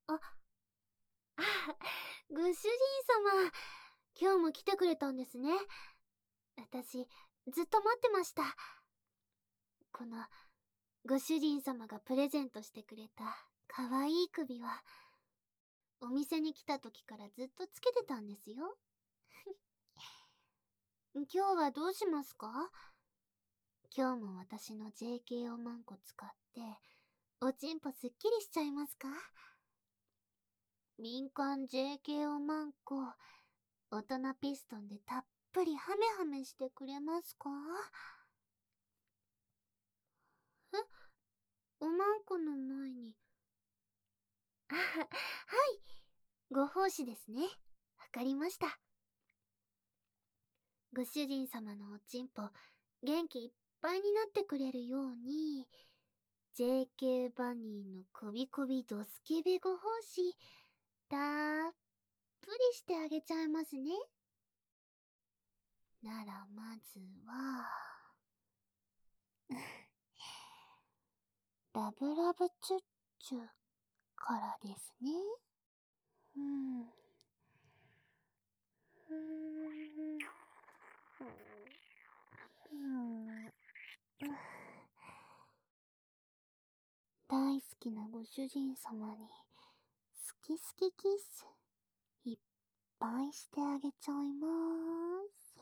あ、ご主人様、今日も来てくれたんですね。私、ずっと待ってました。この、ご主人様がプレゼントしてくれた、かわいい首輪。お店に来た時からずっとつけてたんですよ。今日はどうしますか？今日も私の JK マンコ使って、おちんぽすっきりしちゃいますか？敏感 JK マンコ、大人ピストンでたっぷりハメハメしてくれますか？え、おまんこの前に。はい。ご奉仕ですね。わかりました。ご主人様のおちんぽ、元気いっぱいになってくれるように、JK バニーのこびこびドスケベご奉仕、たっぷりしてあげちゃいますね。ならまずは、ラブラブチュッチュからですね。うん。大好きなご主人様に、好き好きキス、いっぱいしてあげちゃいまーす。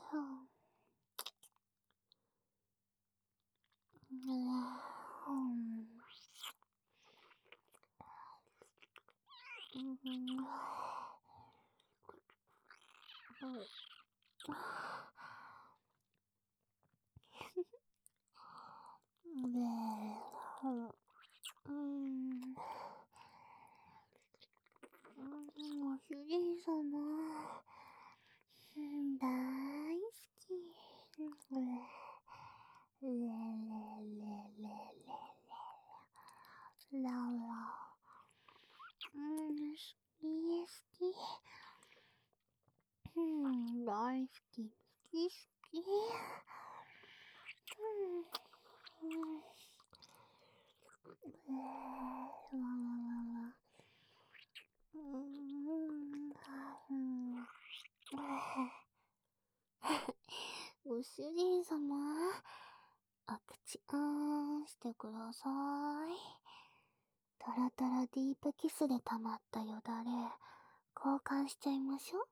ご主人様、大好き。れれれれれらら。好き好き。大好き好き好き。ご主人様、お口してください。トラトラディープキスで溜まったよだれ、交換しちゃいましょう。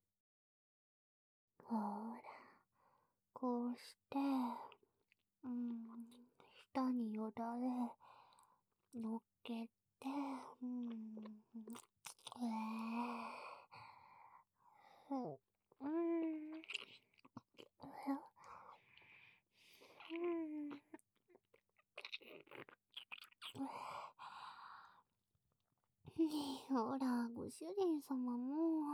ほら、こうして、舌によだれ、乗っけて、ほら、ご主人様も、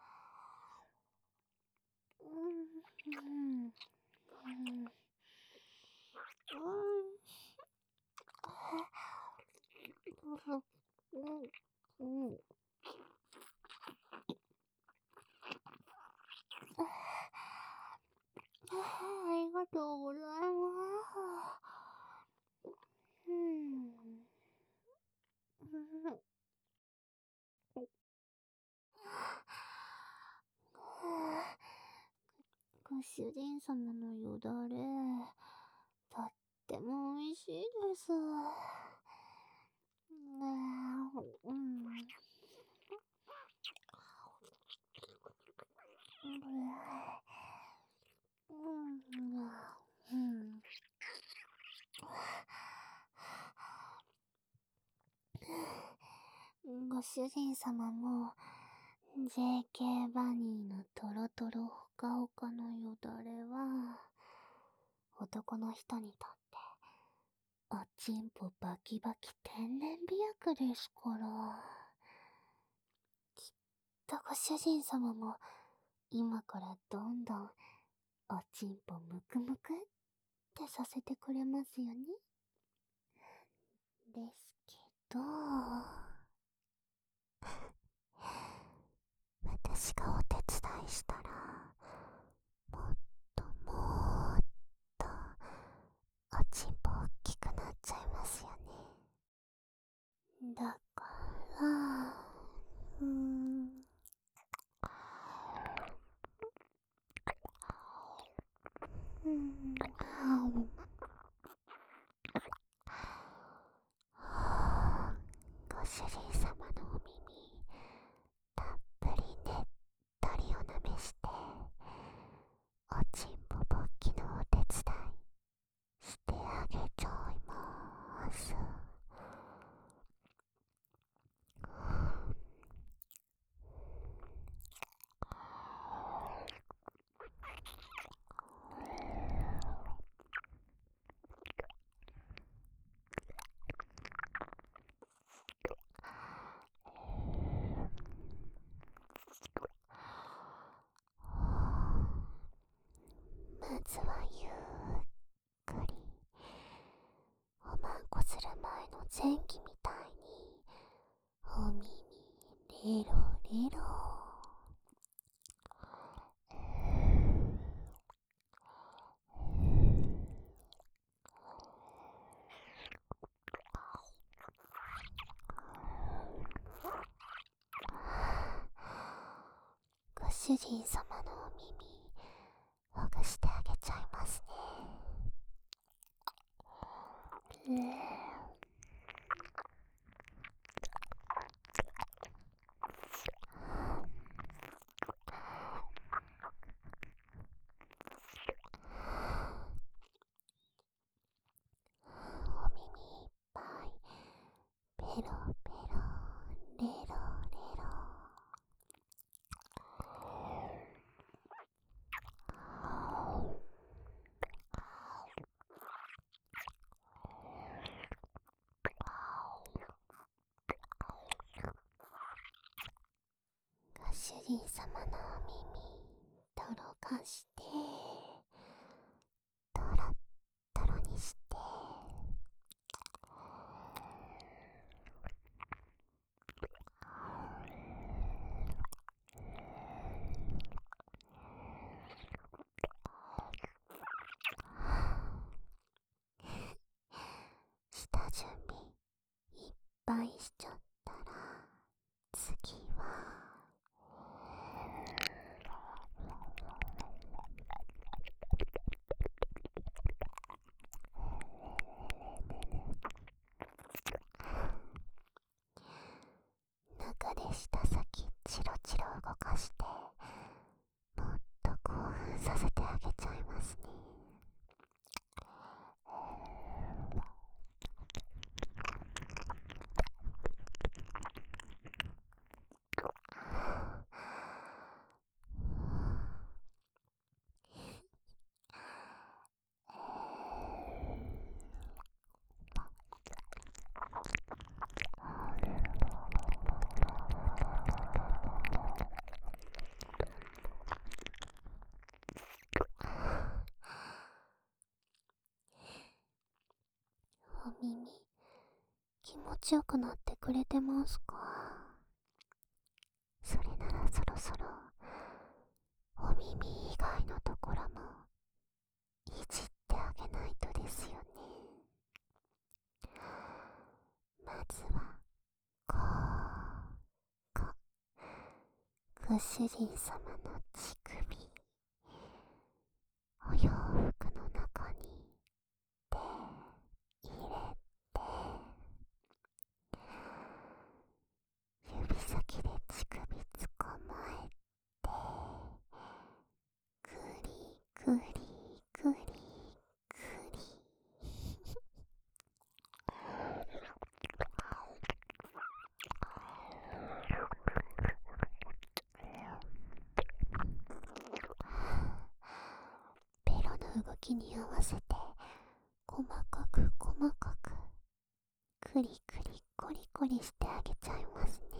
ありがとうございます。ご主人様のよだれ、とっても美味しいです。ご主人様も JK バニーのトロトロほかほかのよだれは男の人にとっておちんぽバキバキ天然美薬ですから、きっとご主人様も今からどんどんおちんぽむくむくってさせてくれますよね。ですけど、私がお手伝いしたら、もっともっとおちんぽ大きくなっちゃいますよね。だから、 ご主人様のお耳たっぷりねっとりおなめして、おちんぽぼっきのお手伝いしてあげちゃいます。まずはゆっくりおまんこする前の前期みたいにお耳リロリロ。ご主人様のお耳ほぐしてあげちゃいますね。お耳いっぱいペロペロレロレロ。ご主人様のお耳とろかしてトロットロにして、下準備いっぱいしちゃったら、次は中で舌先チロチロ動かして、もっと興奮させてあげちゃいますね。お耳気持ちよくなってくれてますか？それならそろそろお耳以外のところもいじってあげないとですよね。まずはこご主人様の乳首、お洋服の中に手入れて、指先で乳首捕まえて、グリグリグリグリ。ベロの動きに合わせて細かく細かくクリクリコリコリしてあげちゃいますね。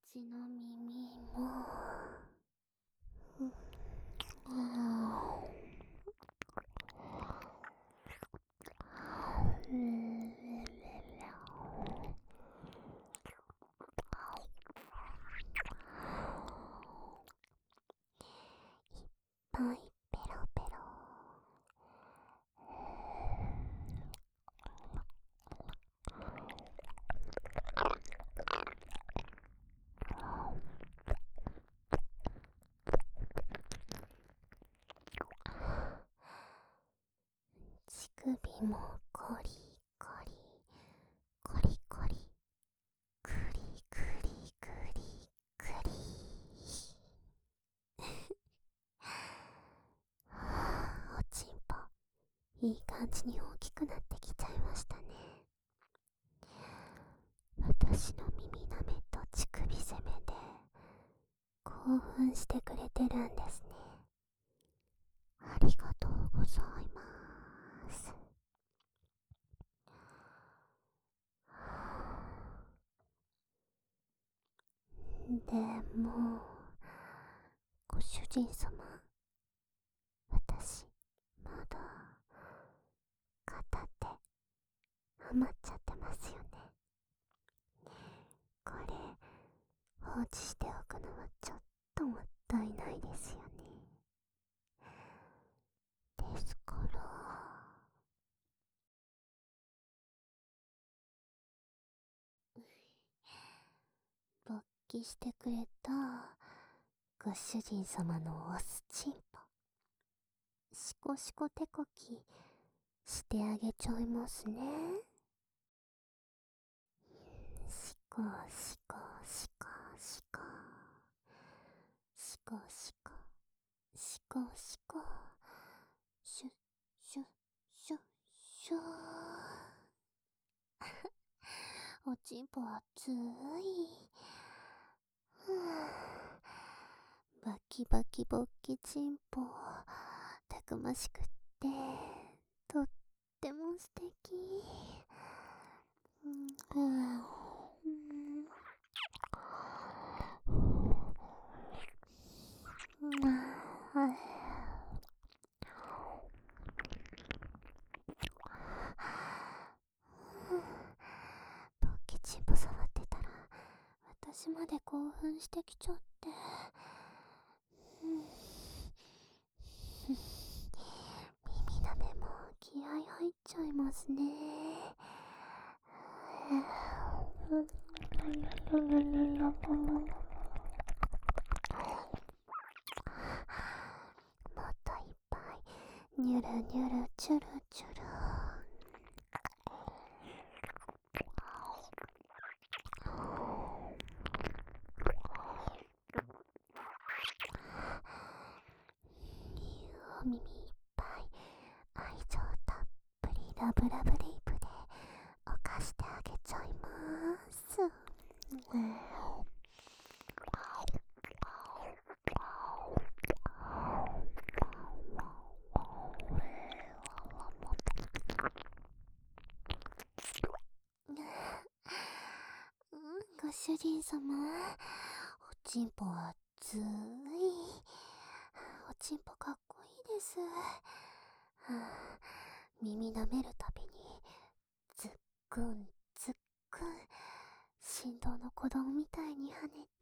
ちの耳も、あはい、ペロペロ。乳首もコリコリコリコリクリクリクリクリおちんぽいい感じに大きくなってきちゃいましたね。私の耳なめと乳首攻めで興奮してくれてるんですね。ありがとうございます。でも、ご主人様、私まだ片手余っちゃってますよね。これ放置しておくのはちょっともったいないですよね。ですから勃起してくれたご主人様のオスチンポ、シコシコ手こきしてあげちゃいますね。シコシコシコシコシコシコシコシコシュッシュッシュッシューおちんぽ熱い。バキバキボッキチンポたくましくってとっても素敵。ボッキチンポ触ってたら私まで興奮してきちゃって、耳なめも気合入っちゃいますね。もっといっぱいニュルニュルチュルチュル。お耳いっぱい愛情たっぷりラブラブリープで犯してあげちゃいます。ご主人様、おちんぽ熱い。おちんぽかっこいいです。耳舐めるたびにズックンズックン振動の鼓動みたいに跳ねて、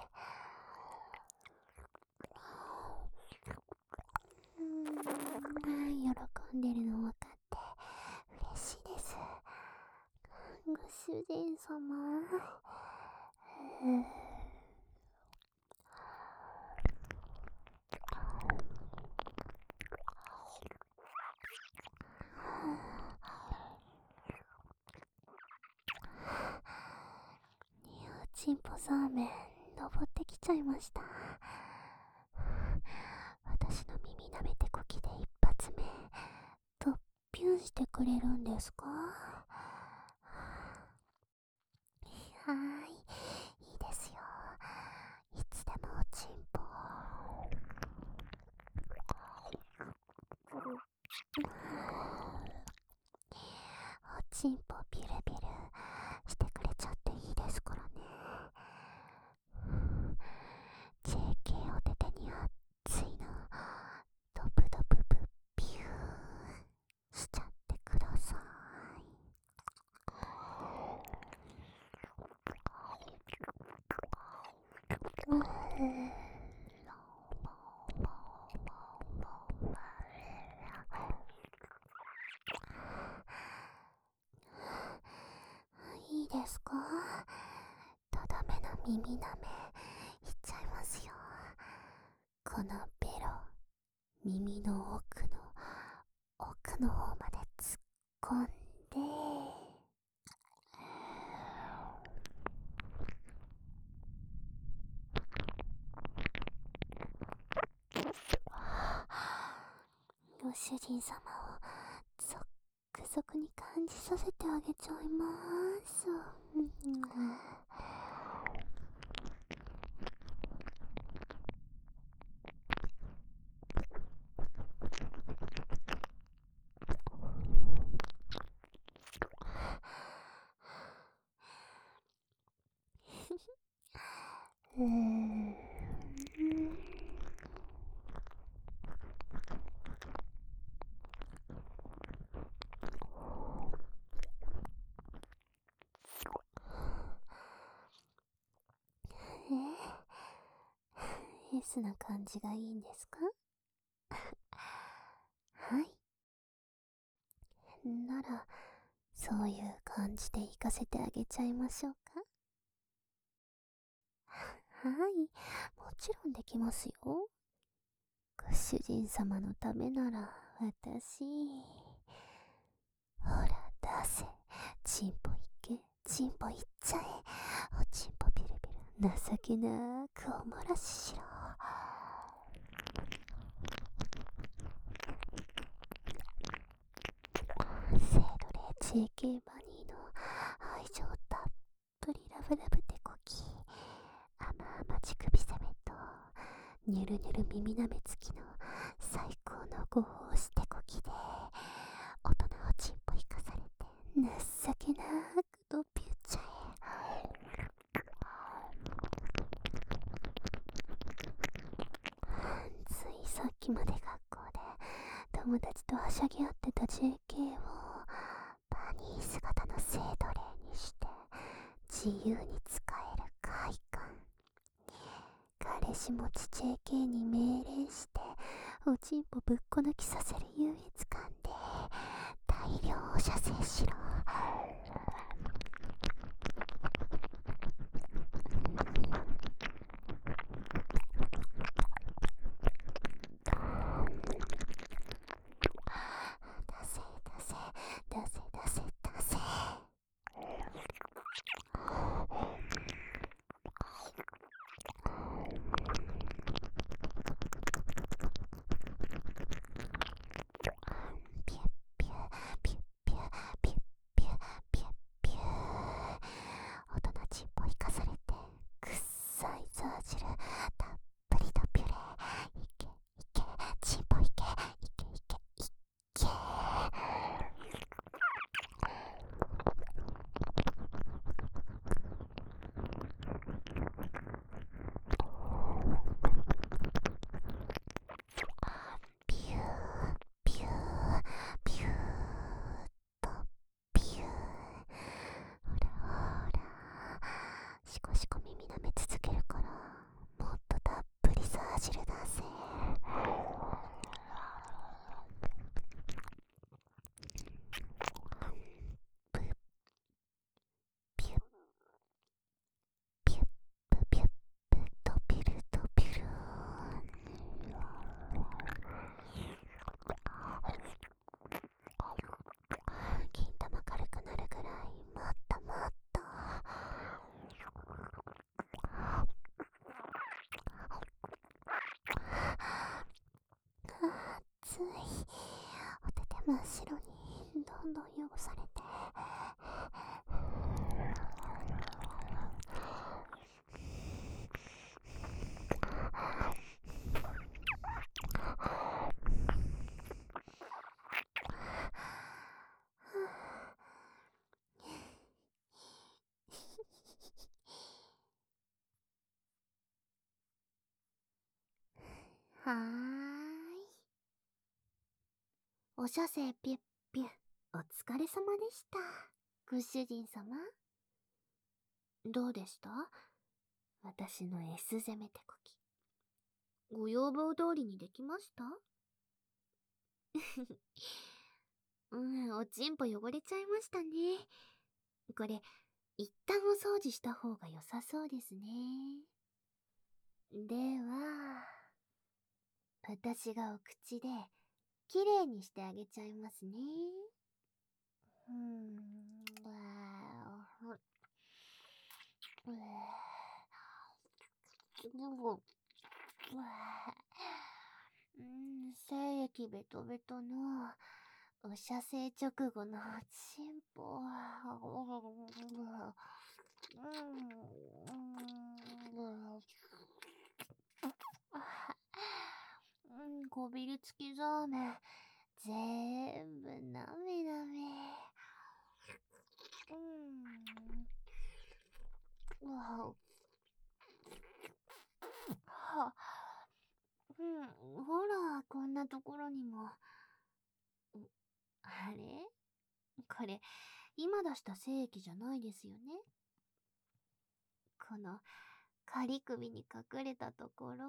喜んでるの分かって嬉しいです。ご主人様、おちんぽそうめん登ってきちゃいました。私の耳舐めてこきで一発目トッピュンしてくれるんですか？はーい、いいですよ。いつでもおちんぽおちんぽビュルビュルしてくれちゃっていいですからね。 いいですか？とどめの耳なめいっちゃいますよ。このベロ、耳の奥の方まで突っ込んで、ご主人様をゾクゾクに感じさせてあげちゃいます。S な感じがいいんですか？はい。なら、そういう感じで行かせてあげちゃいましょうか。はい、もちろんできますよ。ご主人様のためなら、私。ほら、出せ。チンポいけ。チンポいっちゃえ。おチンポビルビル。情けなくお漏らししろ。セードレ JK バニーの愛情たっぷりラブラブ手こき、甘々乳首攻めとニュルニュル耳なめつきの最高のご奉仕手こきで大人をチンポいかされて情けなくドピューチャーへ。ついさっきまで学校で友達とはしゃぎ合ってた JK をバニー姿のセードレーにして自由に使える快感。彼氏持ち JK に命令しておちんぽぶっこ抜きさせる優越感で大量射精しろ。出せ出せ出せ出せ出せ。ピュッピュピュッピュピュッピュピュッピュ。大人ちんぽいかされてくっさいザー汁たっぷりとピュレ。いけいけちんぽいけいけいけいけ。ピューピューピューとピュー。ほらほらシコシコ耳舐め続けるからもっとたっぷりさ汁出せ。ブッピュッピュッブピュッブドピルドピル。金玉軽くなるぐらいもっともっと。熱い。お手手真っ白にどんどん汚されて。はーい。お射精ピュッピュお疲れ様でした。ご主人様。どうでした？ 私の S 攻めてこき。ご要望通りにできました？おちんぽ汚れちゃいましたね。これ、一旦お掃除した方が良さそうですね。では、私がお口で、きれいにしてあげちゃいますね。精液ベトベトの、お射精直後のチンポ。こびりつきザーメン、ぜーぶなめなめ。は、ほら、こんなところにも。あれこれ、今出した精液じゃないですよね。この、仮首に隠れたところ。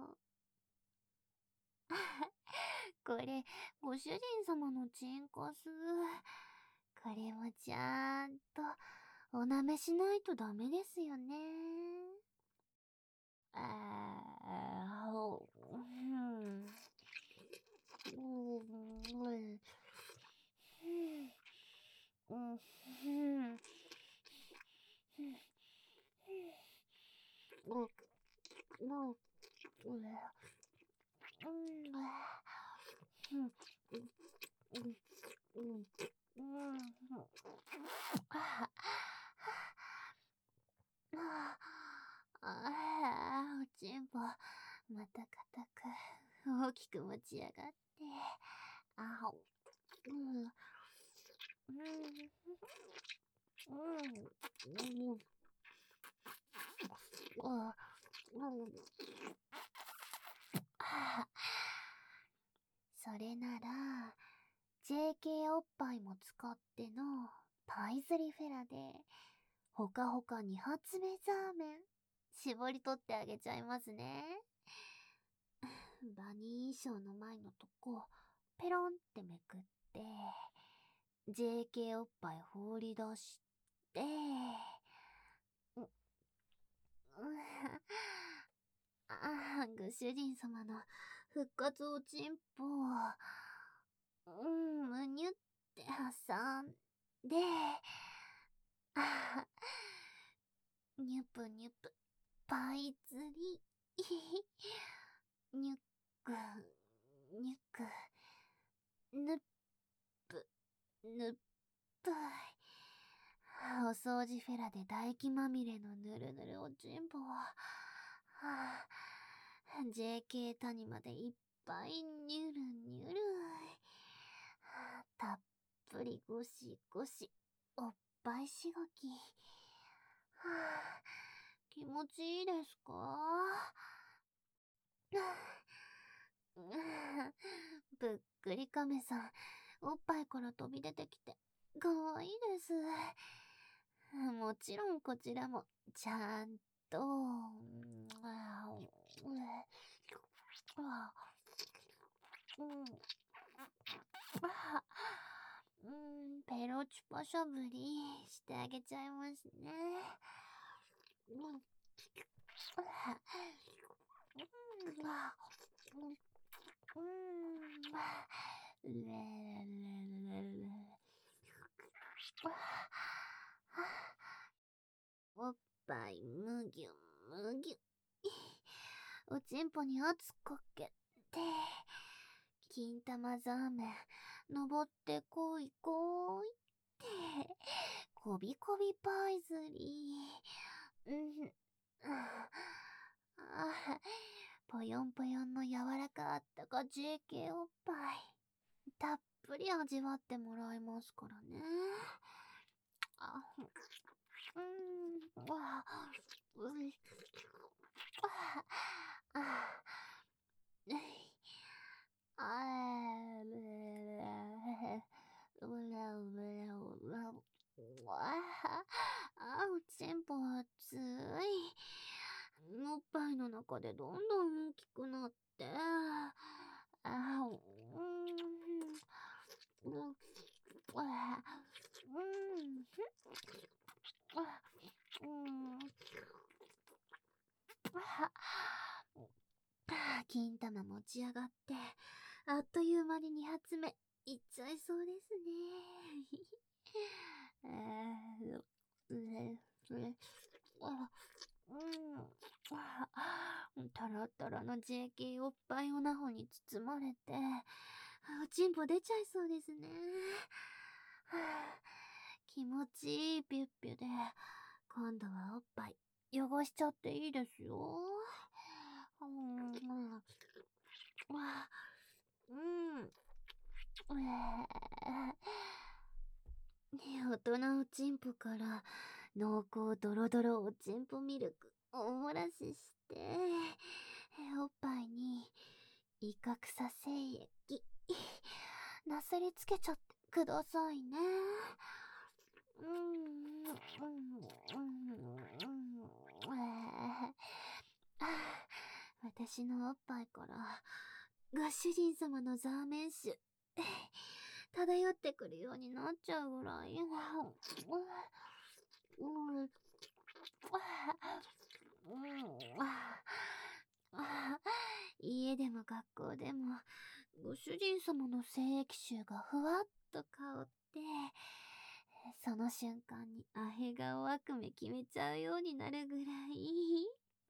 これ、ご主人様のチンコス。これもちゃんと、お舐めしないとダメですよね。おちんぽ、また硬く、大きく持ち上がって。それなら、JK おっぱいも使ってのパイズリフェラで、ほかほか2発目ザーメン、絞り取ってあげちゃいますね。バニー衣装の前のとこ、ペロンってめくって、JK おっぱい放り出して、ご主人様の復活おちんぽ、むにゅって挟んで、にゅぷにゅぷ、パイ釣り、にゅっく、にゅく、ぬっぷ、ぬっぷい。お掃除フェラで唾液まみれのぬるぬるおちんぽを、JK 谷までいっぱいにゅるにゅる。たっぷりゴシゴシ、おっぱいしごき。気持ちいいですか？ぶっくり亀さん、おっぱいから飛び出てきて、かわいいです。もちろんこちらも、ちゃんと、ペロチュポしゃぶりしてあげちゃいますね。おっぱいむぎゅむぎゅ。おちんぽに圧かけて、金玉ザーメン、登ってこいこいって、こびこびパイズリー。ぽよんぽよんの柔らかあったか JK おっぱい。たっぷり味わってもらいますからね。おちんぽ熱い。 ぱいの中でどんどん大きくなって、うん、うん、うん、金玉持ち上がって、あっという間に2発目、いっちゃいそうですね。タラッタラの JK おっぱいおなほに包まれて、おちんぽ出ちゃいそうですね。気持ちいいピュッピュで、今度はおっぱい汚しちゃっていいですよ。大人おちんぽから濃厚ドロドロおちんぽミルクお漏らしして、おっぱいに威嚇さ精液なすりつけちゃってくださいね。私のおっぱいからご主人様のザーメン臭漂ってくるようになっちゃうぐらい。家でも学校でもご主人様の精液臭がふわっと香って、その瞬間にアヘ顔悪夢決めちゃうようになるぐらい。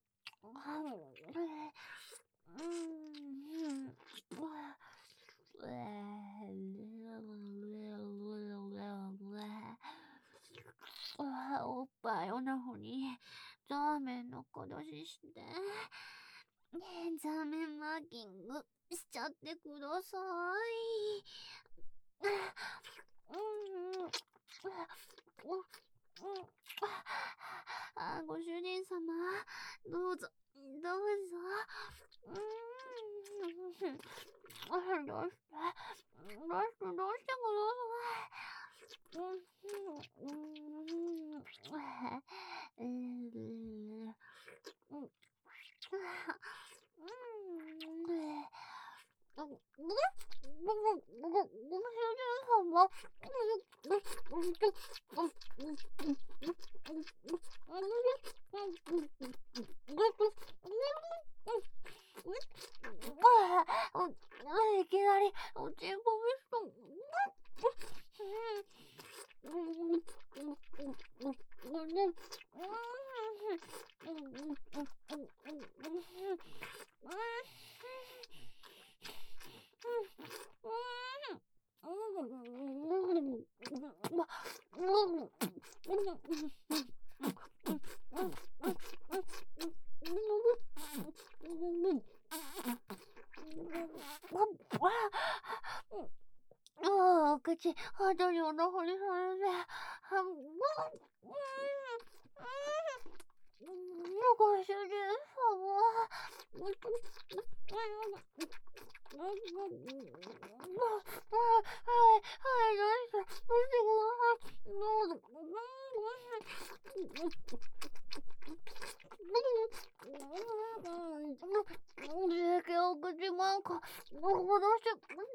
おっぱいおなほにザーメンのかだしして、ザーメンマーキングしちゃってください。ご主人様、どうぞ、どうぞ。どうしてください。いきなりおちんぽミスト。お口、肌におなほりされて、ご主人様。お口なんか、どうしてくだ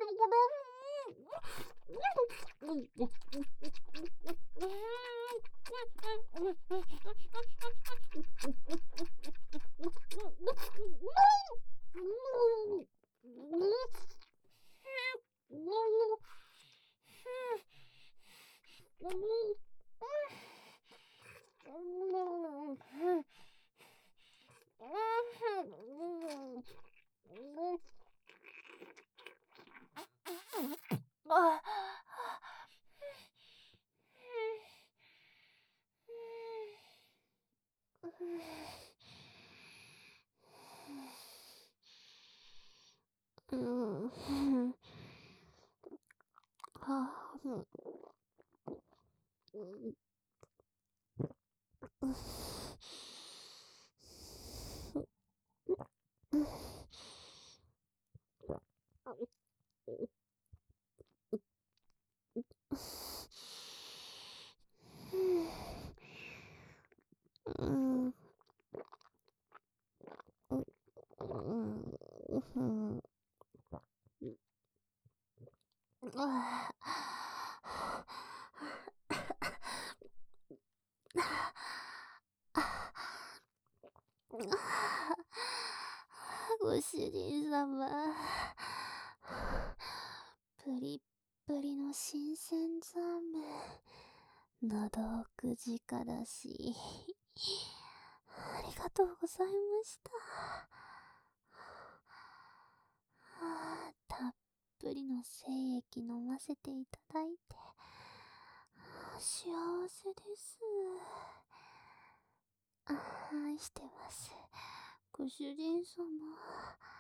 うん。あご主人様。プリップリの新鮮ザム。喉奥力し。ありがとうございました。たっぷりの精液飲ませていただいて、幸せです。愛してます。ご主人様。